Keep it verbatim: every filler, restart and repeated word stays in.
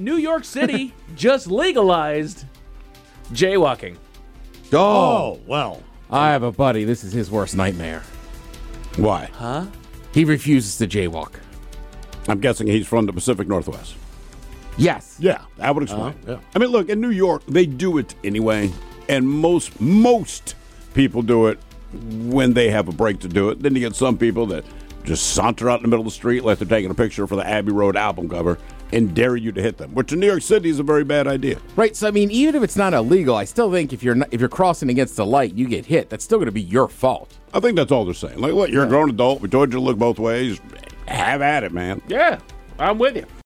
New York City just legalized jaywalking. Oh, Oh, well. I have a buddy. This is his worst nightmare. Why? Huh? He refuses to jaywalk. I'm guessing he's from the Pacific Northwest. Yes. Yeah, that would explain. Uh-huh. Yeah. I mean, look, in New York, they do it anyway, and most most people do it when they have a break to do it. Then you get some people that just saunter out in the middle of the street like they're taking a picture for the Abbey Road album cover and dare you to hit them, which in New York City is a very bad idea. Right. So I mean, even if it's not illegal, I still think if you're not, if you're crossing against the light, you get hit. That's still going to be your fault. I think that's all they're saying. Like, look, you're a grown adult. We told you to look both ways. Have at it, man. Yeah, I'm with you.